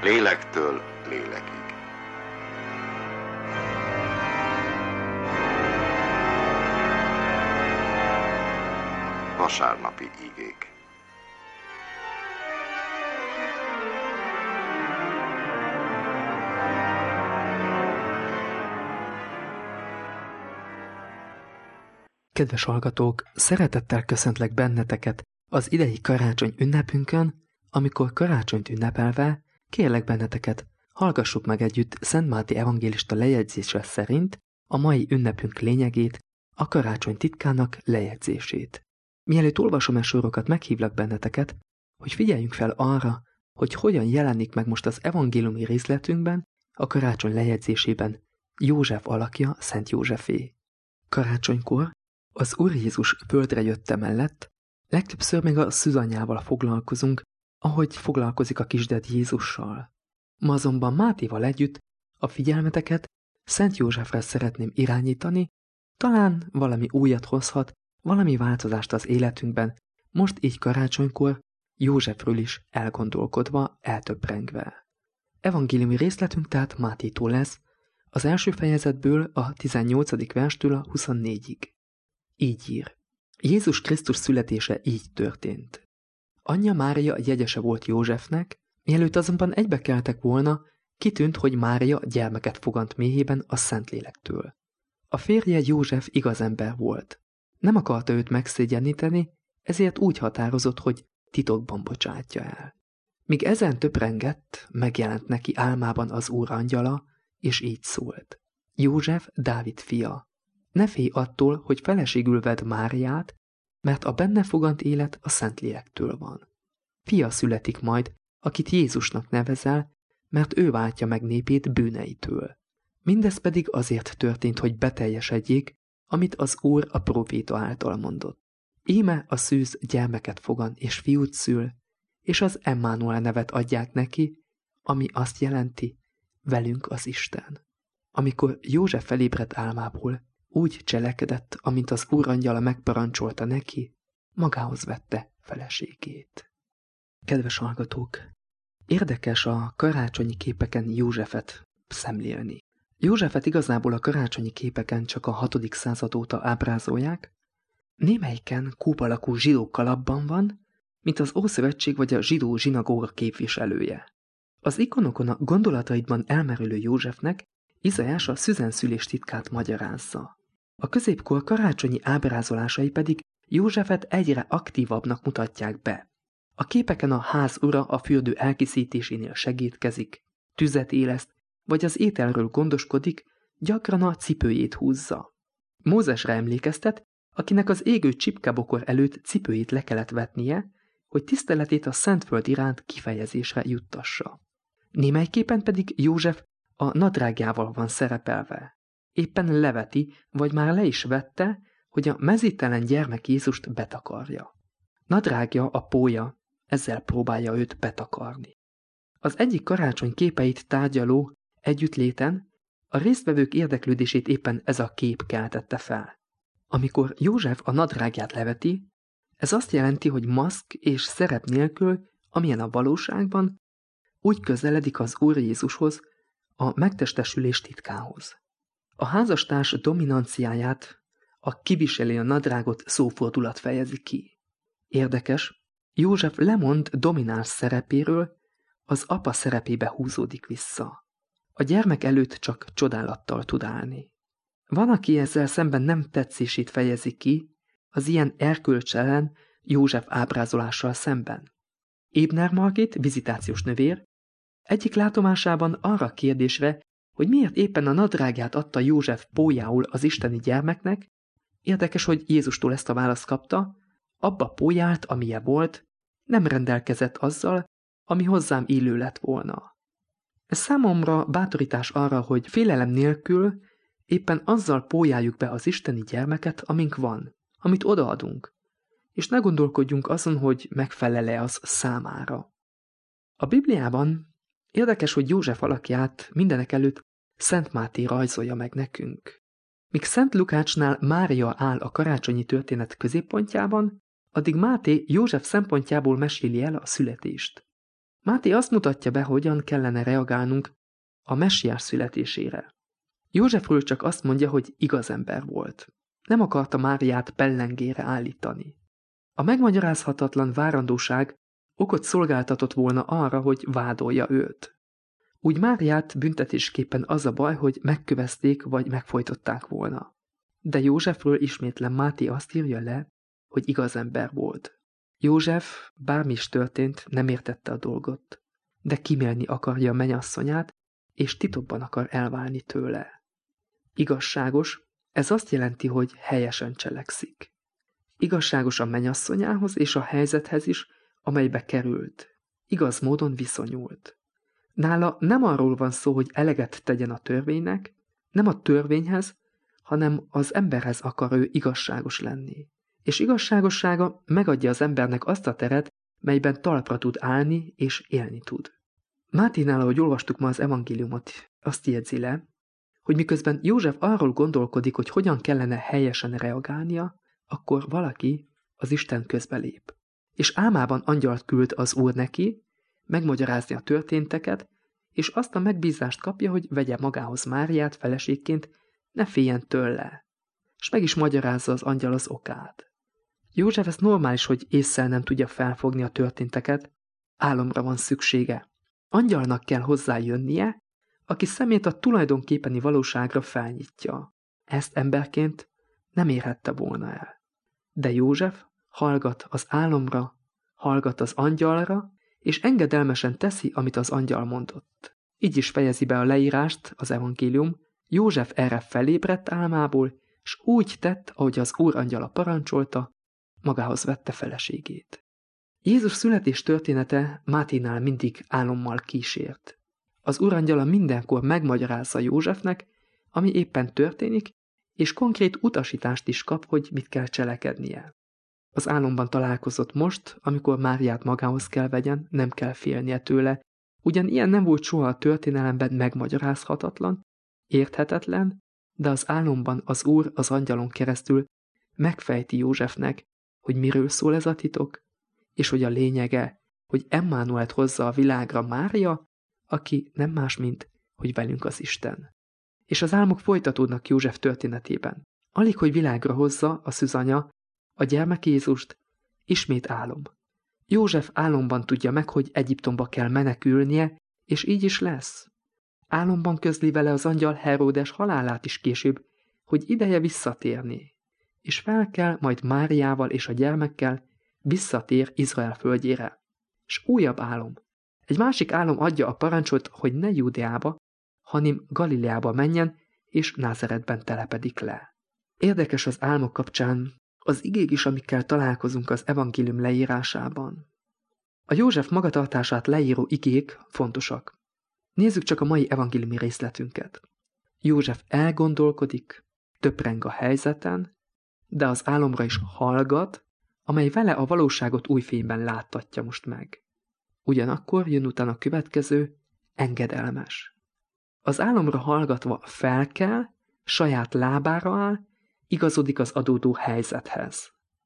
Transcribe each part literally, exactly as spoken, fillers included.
Lélektől lélekig. Vasárnapi igék. Kedves hallgatók, szeretettel köszöntlek benneteket az idei karácsony ünnepünkön, amikor karácsonyt ünnepelve kérlek benneteket, hallgassuk meg együtt Szent Máté evangélista lejegyzése szerint a mai ünnepünk lényegét, a karácsony titkának lejegyzését. Mielőtt olvasom e sorokat, meghívlak benneteket, hogy figyeljünk fel arra, hogy hogyan jelenik meg most az evangéliumi részletünkben, a karácsony lejegyzésében József alakja, Szent Józsefé. Karácsonykor az Úr Jézus földre jötte mellett legtöbbször még a szűzanyjával foglalkozunk, ahogy foglalkozik a kisded Jézussal. Ma azonban Mátéval együtt a figyelmeteket Szent Józsefre szeretném irányítani, talán valami újat hozhat, valami változást az életünkben, most így karácsonykor Józsefről is elgondolkodva, eltöprengve. Evangéliumi részletünk tehát Mátétól lesz, az első fejezetből a tizennyolcadik verstől a huszonnégyig. Így ír. Jézus Krisztus születése így történt. Anyja Mária jegyese volt Józsefnek, mielőtt azonban egybekeltek volna, kitűnt, hogy Mária gyermeket fogant méhében a Szentlélektől. A férje József igaz ember volt. Nem akarta őt megszégyeníteni, ezért úgy határozott, hogy titokban bocsátja el. Míg ezen töprengett, megjelent neki álmában az Úr angyala, és így szólt. József, Dávid fia, ne félj attól, hogy feleségül vedd Máriát, mert a benne fogant élet a Szentlélektől van. Fia születik majd, akit Jézusnak nevezel, mert ő váltja meg népét bűneitől. Mindez pedig azért történt, hogy beteljesedjék, amit az Úr a próféta által mondott. Íme a szűz gyermeket fogan és fiút szül, és az Emmanuel nevet adják neki, ami azt jelenti, velünk az Isten. Amikor József felébredt álmából, úgy cselekedett, amint az Úr angyala megparancsolta neki, magához vette feleségét. Kedves hallgatók, érdekes a karácsonyi képeken Józsefet szemlélni. Józsefet igazából a karácsonyi képeken csak a hatodik század óta ábrázolják, némelyiken kúp alakú zsidó kalapban van, mint az Ószövetség vagy a zsidó zsinagóga képviselője. Az ikonokon a gondolataidban elmerülő Józsefnek Izaiás a szüzenszülés titkát magyarázza. A középkor karácsonyi ábrázolásai pedig Józsefet egyre aktívabbnak mutatják be. A képeken a ház ura a fürdő elkészítésénél segítkezik, tüzet éleszt, vagy az ételről gondoskodik, gyakran a cipőjét húzza. Mózesre emlékeztet, akinek az égő csipkebokor előtt cipőjét le kellett vetnie, hogy tiszteletét a Szentföld iránt kifejezésre juttassa. Némely képen pedig József a nadrágjával van szerepelve. Éppen leveti, vagy már le is vette, hogy a mezítelen gyermek Jézust betakarja. Nadrágja a pólya, ezzel próbálja őt betakarni. Az egyik karácsony képeit tárgyaló együttléten a résztvevők érdeklődését éppen ez a kép keltette fel. Amikor József a nadrágját leveti, ez azt jelenti, hogy maszk és szerep nélkül, amilyen a valóságban, úgy közeledik az Úr Jézushoz, a megtestesülés titkához. A házastárs dominanciáját, a kiviseli a nadrágot szófordulat fejezi ki. Érdekes, József lemond domináns szerepéről, az apa szerepébe húzódik vissza. A gyermek előtt csak csodálattal tud állni. Van, aki ezzel szemben nem tetszését fejezi ki, az ilyen erkölcselen József ábrázolással szemben. Ébner Margit, vizitációs növér, egyik látomásában arra a kérdésre, hogy miért éppen a nadrágját adta József pólyául az isteni gyermeknek, érdekes, hogy Jézustól ezt a választ kapta, abba pólyált, amilyen volt, nem rendelkezett azzal, ami hozzám illő lett volna. Ez számomra bátorítás arra, hogy félelem nélkül éppen azzal pólyáljuk be az isteni gyermeket, amink van, amit odaadunk, és ne gondolkodjunk azon, hogy megfelel-e az számára. A Bibliában érdekes, hogy József alakját mindenekelőtt Szent Máté rajzolja meg nekünk. Míg Szent Lukácsnál Mária áll a karácsonyi történet középpontjában, addig Máté József szempontjából meséli el a születést. Máté azt mutatja be, hogyan kellene reagálnunk a messiás születésére. Józsefről csak azt mondja, hogy igaz ember volt. Nem akarta Máriát pellengére állítani. A megmagyarázhatatlan várandóság okot szolgáltatott volna arra, hogy vádolja őt. Úgy Máriát büntetésképpen az a baj, hogy megkövezték vagy megfojtották volna. De Józsefről ismétlen Máté azt írja le, hogy igaz ember volt. József, bármi is történt, nem értette a dolgot, de kimélni akarja a mennyasszonyát, és titokban akar elválni tőle. Igazságos, ez azt jelenti, hogy helyesen cselekszik. Igazságos a mennyasszonyához és a helyzethez is, amelybe került. Igaz módon viszonyult. Nála nem arról van szó, hogy eleget tegyen a törvénynek, nem a törvényhez, hanem az emberhez akar ő igazságos lenni. És igazságossága megadja az embernek azt a teret, melyben talpra tud állni és élni tud. Máténál, ahogy olvastuk ma az evangéliumot, azt jegyzi le, hogy miközben József arról gondolkodik, hogy hogyan kellene helyesen reagálnia, akkor valaki, az Isten közbelép. És álmában angyalt küld az Úr neki, megmagyarázni a történteket, és azt a megbízást kapja, hogy vegye magához Máriát feleségként, ne féljen tőle. És meg is magyarázza az angyal az okát. József ez normális, hogy ésszel nem tudja felfogni a történteket, álomra van szüksége. Angyalnak kell hozzájönnie, aki szemét a tulajdonképpeni valóságra felnyitja. Ezt emberként nem érhette volna el. De József hallgat az álomra, hallgat az angyalra, és engedelmesen teszi, amit az angyal mondott. Így is fejezi be a leírást az evangélium, József erre felébredt álmából, és úgy tett, ahogy az Úr angyala parancsolta, magához vette feleségét. Jézus születés története Máténál mindig álommal kísért. Az Úr angyala mindenkor megmagyarázza Józsefnek, ami éppen történik, és konkrét utasítást is kap, hogy mit kell cselekednie. Az álomban találkozott most, amikor Máriát magához kell vegyen, nem kell félnie tőle, ugyan ilyen nem volt soha a történelemben megmagyarázhatatlan, érthetetlen, de az álomban az Úr az angyalon keresztül megfejti Józsefnek, hogy miről szól ez a titok, és hogy a lényege, hogy Emmanuelt hozza a világra Mária, aki nem más, mint, hogy velünk az Isten. És az álmok folytatódnak József történetében. Alig, hogy világra hozza a szűzanya, a gyermek Jézust, ismét álom. József álomban tudja meg, hogy Egyiptomba kell menekülnie, és így is lesz. Álomban közli vele az angyal Heródes halálát is később, hogy ideje visszatérni, és fel kell majd Máriával és a gyermekkel visszatér Izrael földjére. És újabb álom. Egy másik álom adja a parancsot, hogy ne Júdeába, hanem Galileába menjen, és Názáretben telepedik le. Érdekes az álmok kapcsán az igék is, amikkel találkozunk az evangélium leírásában. A József magatartását leíró igék fontosak. Nézzük csak a mai evangéliumi részletünket. József elgondolkodik, töpreng a helyzeten, de az álomra is hallgat, amely vele a valóságot új fényben láttatja most meg. Ugyanakkor jön utána a következő, engedelmes. Az álomra hallgatva felkel, saját lábára áll, igazodik az adódó helyzethez.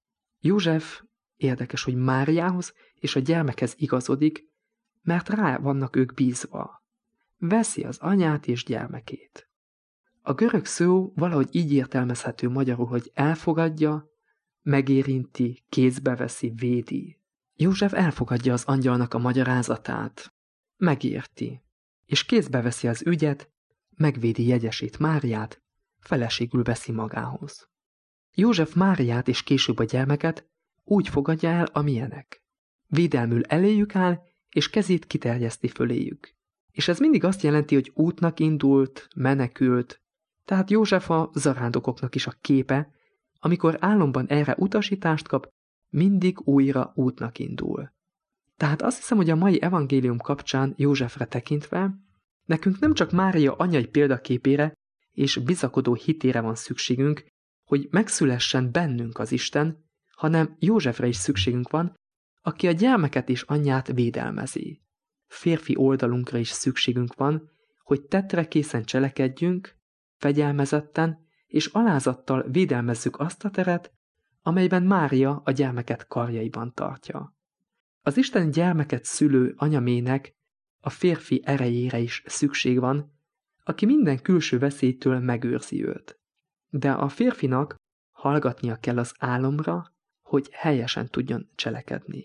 József érdekes, hogy Máriához és a gyermekhez igazodik, mert rá vannak ők bízva. Veszi az anyát és gyermekét. A görög szó valahogy így értelmezhető magyarul, hogy elfogadja, megérinti, kézbe veszi, védi. József elfogadja az angyalnak a magyarázatát, megérti, és kézbe veszi az ügyet, megvédi jegyesét Máriát, feleségül veszi magához. József Máriát és később a gyermeket úgy fogadja el, amilyenek. Védelmül eléjük áll, és kezét kiterjeszti föléjük. És ez mindig azt jelenti, hogy útnak indult, menekült, tehát József a zarándokoknak is a képe, amikor álomban erre utasítást kap, mindig újra útnak indul. Tehát azt hiszem, hogy a mai evangélium kapcsán Józsefre tekintve, nekünk nem csak Mária anyai példaképére és bizakodó hitére van szükségünk, hogy megszülessen bennünk az Isten, hanem Józsefre is szükségünk van, aki a gyermeket és anyját védelmezi. Férfi oldalunkra is szükségünk van, hogy tettre készen cselekedjünk, fegyelmezetten és alázattal védelmezzük azt a teret, amelyben Mária a gyermeket karjaiban tartja. Az Isten gyermeket szülő anyamének a férfi erejére is szükség van, aki minden külső veszélytől megőrzi őt. De a férfinak hallgatnia kell az álomra, hogy helyesen tudjon cselekedni.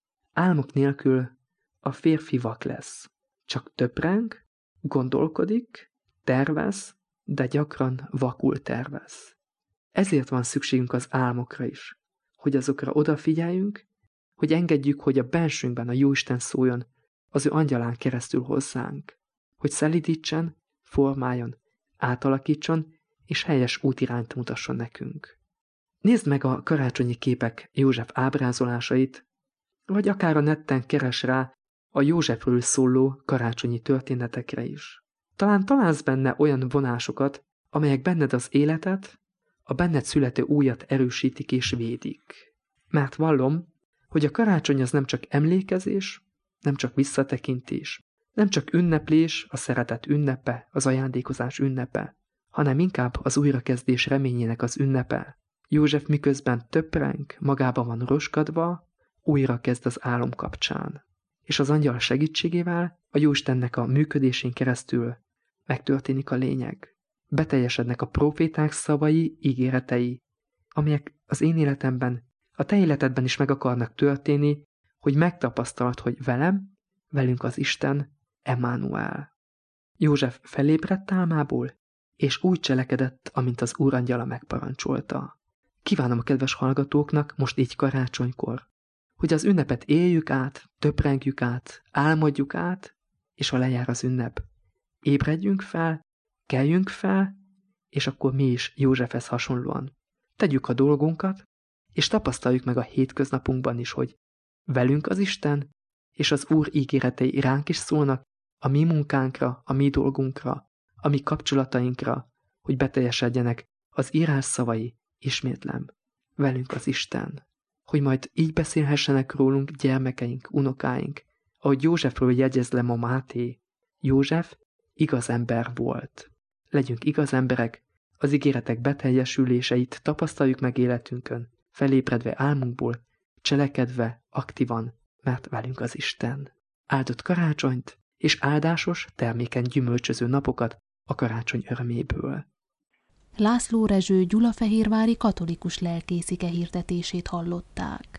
Álmok nélkül a férfi vak lesz. Csak töpreng, gondolkodik, tervez, de gyakran vakul tervez. Ezért van szükségünk az álmokra is, hogy azokra odafigyeljünk, hogy engedjük, hogy a bensőnkben a Jóisten szóljon az ő angyalán keresztül hozzánk, hogy szelídítsen, formáljon, átalakítson, és helyes útirányt mutasson nekünk. Nézd meg a karácsonyi képek József ábrázolásait, vagy akár a netten keres rá a Józsefről szóló karácsonyi történetekre is. Talán találsz benne olyan vonásokat, amelyek benned az életet, a benned születő újat erősítik és védik. Mert vallom, hogy a karácsony az nem csak emlékezés, nem csak visszatekintés, nem csak ünneplés, a szeretet ünnepe, az ajándékozás ünnepe, hanem inkább az újrakezdés reményének az ünnepe. József miközben töpreng, magában van roskadva, újra kezd az álom kapcsán. És az angyal segítségével, a Jóistennek a működésén keresztül megtörténik a lényeg. Beteljesednek a próféták szavai, ígéretei, amelyek az én életemben, a te életedben is meg akarnak történni, hogy megtapasztalt, hogy velem, velünk az Isten, Emmanuel. József felébredt álmából, és úgy cselekedett, amint az úrangyala megparancsolta. Kívánom a kedves hallgatóknak most így karácsonykor, hogy az ünnepet éljük át, töprengjük át, álmodjuk át, és ha lejár az ünnep, ébredjünk fel, keljünk fel, és akkor mi is Józsefhez hasonlóan tegyük a dolgunkat, és tapasztaljuk meg a hétköznapunkban is, hogy velünk az Isten, és az Úr ígéretei ránk is szólnak, a mi munkánkra, a mi dolgunkra, a mi kapcsolatainkra, hogy beteljesedjenek az írás szavai, ismétlem, velünk az Isten. Hogy majd így beszélhessenek rólunk gyermekeink, unokáink, ahogy Józsefről jegyez le ma Máté. József igaz ember volt. Legyünk igaz emberek, az ígéretek beteljesüléseit tapasztaljuk meg életünkön, felébredve álmunkból, cselekedve aktívan, mert velünk az Isten. Áldott karácsonyt és áldásos, termékeny gyümölcsöző napokat a karácsony öröméből. László Rezső gyulafehérvári katolikus lelkészike hirdetését hallották.